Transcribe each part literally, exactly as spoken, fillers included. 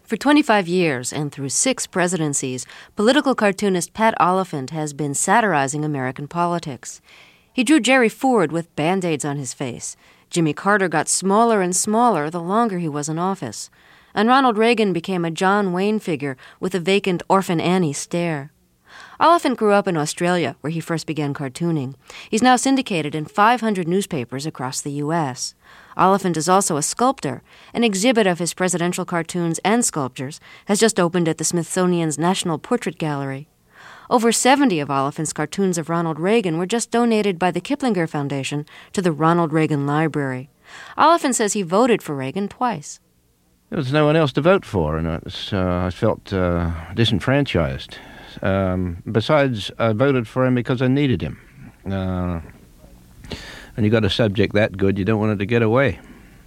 For twenty-five years and through six presidencies, political cartoonist Pat Oliphant has been satirizing American politics. He drew Jerry Ford with Band-Aids on his face. Jimmy Carter got smaller and smaller the longer he was in office. And Ronald Reagan became a John Wayne figure with a vacant Orphan Annie stare. Oliphant grew up in Australia, where he first began cartooning. He's now syndicated in five hundred newspapers across the U S Oliphant is also a sculptor. An exhibit of his presidential cartoons and sculptures has just opened at the Smithsonian's National Portrait Gallery. Over seventy of Oliphant's cartoons of Ronald Reagan were just donated by the Kiplinger Foundation to the Ronald Reagan Library. Oliphant says he voted for Reagan twice. There was no one else to vote for, and I, was, uh, I felt uh, disenfranchised. Um, besides, I voted for him because I needed him. Uh, and you got a subject that good, you don't want it to get away.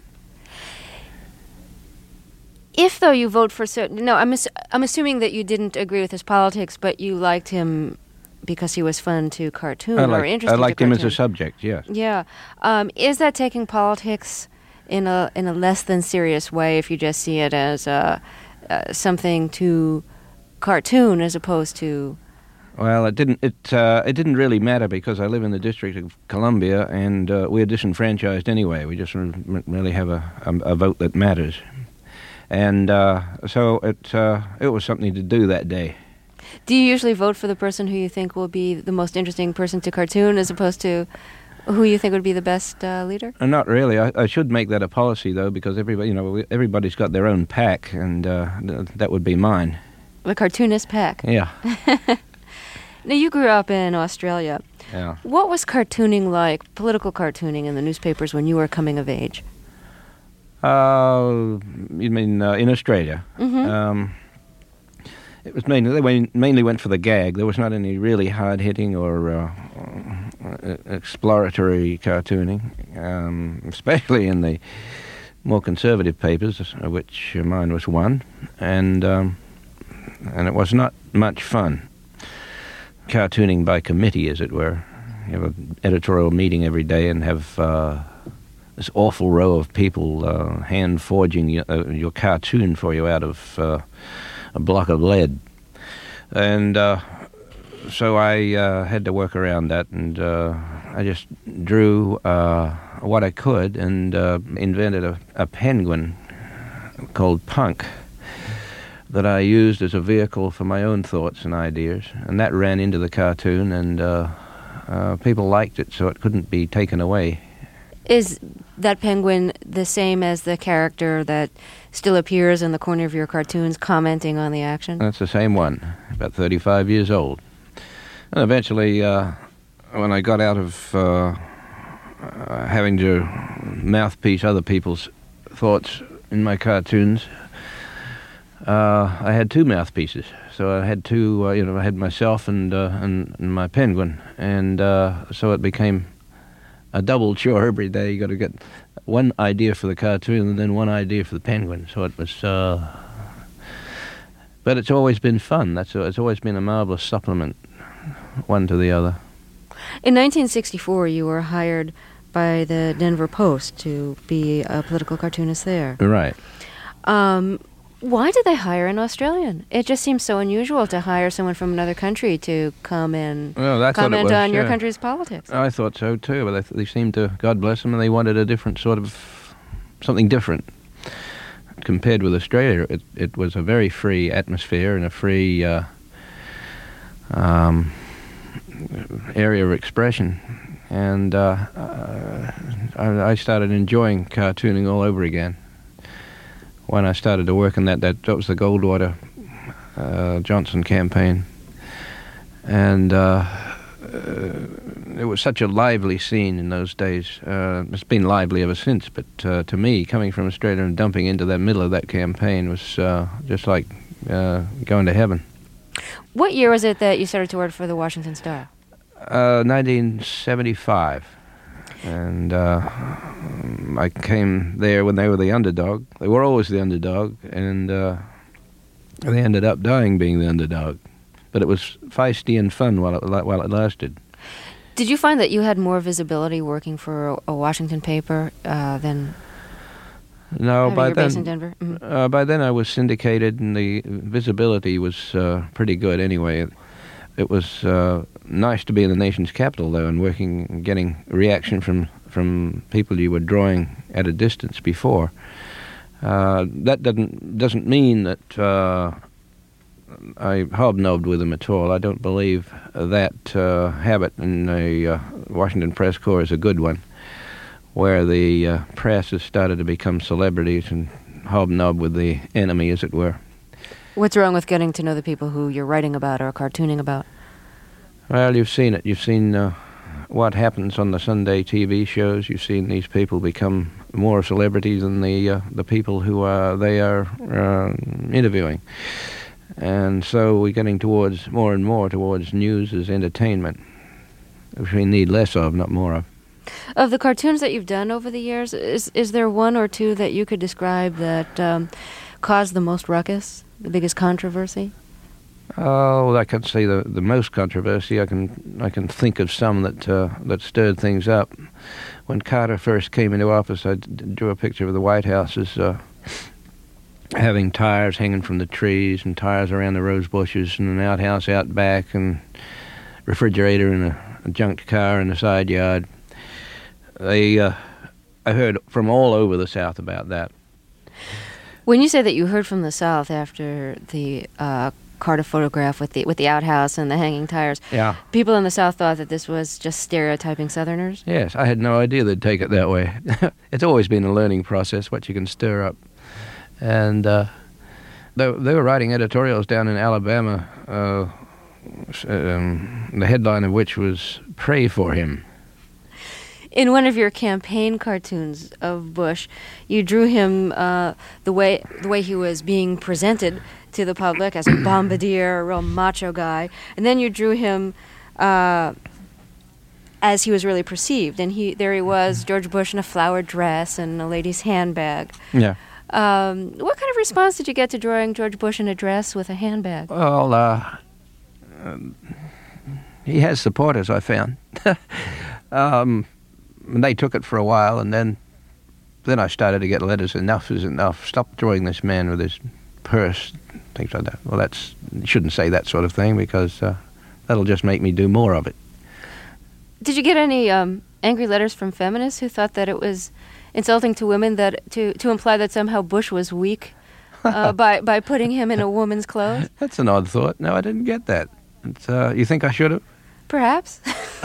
If, though, you vote for certain... No, I'm, ass- I'm assuming that you didn't agree with his politics, but you liked him because he was fun to cartoon I or liked, interesting I liked to him cartoon. as a subject, yes. Yeah. Um, is that taking politics in a in a less than serious way if you just see it as uh, uh, something to cartoon as opposed to... Well, it didn't. It uh, it didn't really matter because I live in the District of Columbia, and uh, we're disenfranchised anyway. We just re- really have a, a, a vote that matters, and uh, so it uh, it was something to do that day. Do you usually vote for the person who you think will be the most interesting person to cartoon, as opposed to who you think would be the best uh, leader? Uh, not really. I, I should make that a policy though, because everybody, you know, everybody's got their own pack, and uh, th- that would be mine. The cartoonist pack. Yeah. Now, you grew up in Australia. Yeah. What was cartooning like, political cartooning in the newspapers when you were coming of age? Uh, you mean uh, in Australia? Mm-hmm. Um, it was mainly they went, mainly went for the gag. There was not any really hard hitting or uh, uh, exploratory cartooning, um, especially in the more conservative papers, of which mine was one, and um, and it was not much fun. Cartooning by committee, as it were. You have an editorial meeting every day and have uh, this awful row of people uh, hand forging your, uh, your cartoon for you out of uh, a block of lead. And uh, so I uh, had to work around that, and uh, I just drew uh, what I could and uh, invented a, a penguin called Punk that I used as a vehicle for my own thoughts and ideas, and that ran into the cartoon, and uh, uh, people liked it, so it couldn't be taken away. Is that penguin the same as the character that still appears in the corner of your cartoons commenting on the action? That's the same one, about thirty-five years old. And eventually, uh, when I got out of uh, uh, having to mouthpiece other people's thoughts in my cartoons, Uh, I had two mouthpieces, so I had two. Uh, you know, I had myself and uh, and, and my penguin, and uh, so it became a double chore every day. You got to get one idea for the cartoon and then one idea for the penguin. So it was, uh, but it's always been fun. That's it's always been a marvelous supplement, one to the other. In nineteen sixty-four, you were hired by the Denver Post to be a political cartoonist there. Right. Um, Why did they hire an Australian? It just seems so unusual to hire someone from another country to come and well, I comment was, on your yeah. country's politics. I thought so too, but they, they seemed to, God bless them, and they wanted a different sort of, something different. Compared with Australia, it, it was a very free atmosphere and a free uh, um, area of expression. And uh, uh, I, I started enjoying cartooning all over again. When I started to work on that, that, that was the Goldwater uh, Johnson campaign. And uh, uh, it was such a lively scene in those days. Uh, it's been lively ever since, but uh, to me, coming from Australia and dumping into the middle of that campaign was uh, just like uh, going to heaven. What year was it that you started to work for the Washington Star? Uh, nineteen seventy-five. And uh, I came there when they were the underdog. They were always the underdog, and uh, they ended up dying being the underdog. But it was feisty and fun while it, while it lasted. Did you find that you had more visibility working for a Washington paper uh, than No, having by your then, base in Denver? Mm-hmm. uh, by then I was syndicated, and the visibility was uh, pretty good anyway. It, it was uh, nice to be in the nation's capital, though, and working, getting reaction from, from people you were drawing at a distance before. Uh, that doesn't doesn't mean that uh, I hobnobbed with them at all. I don't believe that uh, habit in the uh, Washington press corps is a good one, where the uh, press has started to become celebrities and hobnob with the enemy, as it were. What's wrong with getting to know the people who you're writing about or cartooning about? Well, you've seen it. You've seen uh, what happens on the Sunday T V shows. You've seen these people become more celebrities than the uh, the people who uh, they are uh, interviewing. And so we're getting towards more and more towards news as entertainment, which we need less of, not more of. Of the cartoons that you've done over the years, is is there one or two that you could describe that um, caused the most ruckus, the biggest controversy? Oh, I can't say the the most controversy. I can I can think of some that uh, that stirred things up. When Carter first came into office, I d- drew a picture of the White House as uh, having tires hanging from the trees and tires around the rose bushes and an outhouse out back and refrigerator in a, a junked car in the side yard. They, uh, I heard from all over the South about that. When you say that you heard from the South after the uh, Carter photograph with the with the outhouse and the hanging tires, yeah, people in the South thought that this was just stereotyping Southerners? Yes, I had no idea they'd take it that way. It's always been a learning process, what you can stir up. And uh, they, they were writing editorials down in Alabama, uh, um, the headline of which was, "Pray for him." In one of your campaign cartoons of Bush, you drew him uh, the way the way he was being presented to the public as a bombardier, a real macho guy, and then you drew him uh, as he was really perceived. And he there he was, George Bush in a flowered dress and a lady's handbag. Yeah. Um, what kind of response did you get to drawing George Bush in a dress with a handbag? Well, uh, um, he has supporters, I found. um, and they took it for a while, and then then I started to get letters, "Enough is enough. Stop drawing this man with his purse," things like that. Well, that's you shouldn't say that sort of thing, because uh, that'll just make me do more of it. Did you get any um, angry letters from feminists who thought that it was insulting to women that to, to imply that somehow Bush was weak uh, by by putting him in a woman's clothes? That's an odd thought. No, I didn't get that. It's, uh, you think I should have? Perhaps.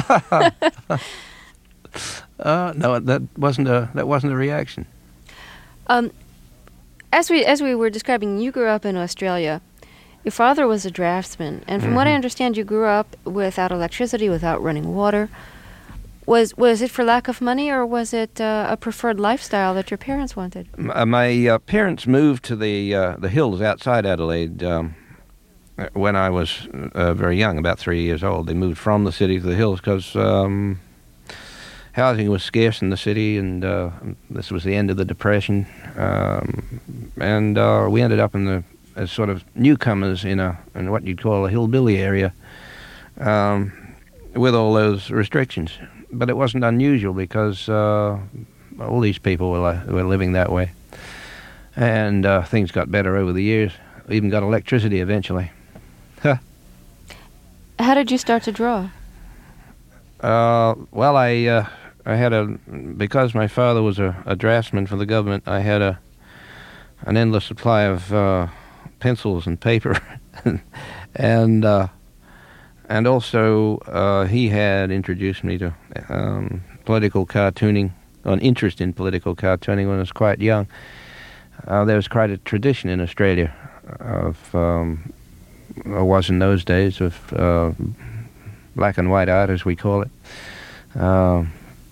uh, no, that wasn't a that wasn't a reaction. Um, as we as we were describing, you grew up in Australia. Your father was a draftsman, and from mm-hmm. what I understand, you grew up without electricity, without running water. Was was it for lack of money, or was it uh, a preferred lifestyle that your parents wanted? M- my uh, parents moved to the uh, the hills outside Adelaide um, when I was uh, very young, about three years old. They moved from the city to the hills because um, housing was scarce in the city, and uh, this was the end of the Depression. Um, and uh, we ended up in the as sort of newcomers in a in what you'd call a hillbilly area, um, with all those restrictions. But it wasn't unusual because uh, all these people were, uh, were living that way. And uh, things got better over the years. We even got electricity eventually. Huh. How did you start to draw? Uh, well, I uh, I had a, because my father was a, a draftsman for the government, I had a an endless supply of uh, pencils and paper. and... Uh, And also, uh, he had introduced me to um, political cartooning, an interest in political cartooning when I was quite young. Uh, there was quite a tradition in Australia of, um, or was in those days, of uh, black and white art, as we call it. Uh,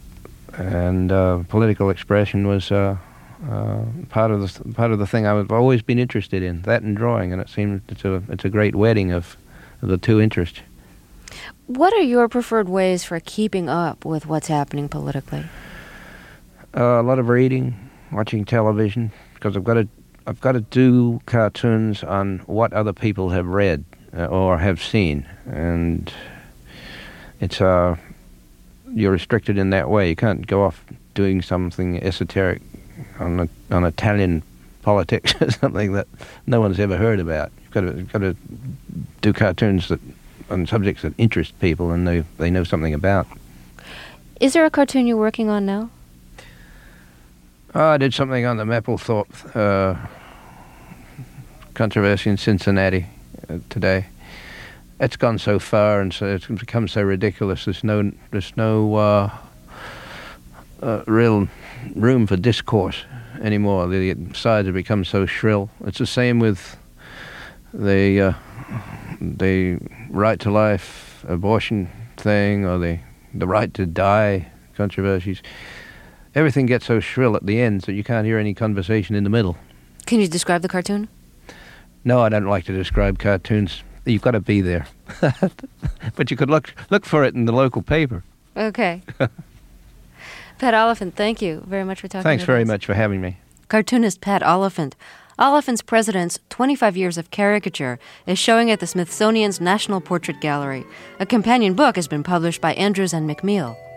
and uh, political expression was uh, uh, part of the part of the thing I've always been interested in, that and drawing, and it seems it's a, it's a great wedding of, of the two interests. What are your preferred ways for keeping up with what's happening politically? Uh, a lot of reading, watching television, because I've got to I've got to do cartoons on what other people have read uh, or have seen, and it's uh you're restricted in that way. You can't go off doing something esoteric on on Italian politics or something that no one's ever heard about. You've got to, you've got to do cartoons that on subjects that interest people and they, they know something about. Is there a cartoon you're working on now? Oh, I did something on the Mapplethorpe uh, controversy in Cincinnati uh, today. It's gone so far and so it's become so ridiculous. There's no there's no uh, uh, real room for discourse anymore. The sides have become so shrill. It's the same with the uh, the right to life abortion thing or the the right to die controversies. Everything gets so shrill at the end that you can't hear any conversation in the middle. Can you describe the cartoon? No, I don't like to describe cartoons. You've got to be there. But you could look look for it in the local paper. Okay. Pat Oliphant, thank you very much for talking Thanks with very us. much for having me. Cartoonist Pat Oliphant. Oliphant's President's twenty-five Years of Caricature is showing at the Smithsonian's National Portrait Gallery. A companion book has been published by Andrews and McMeel.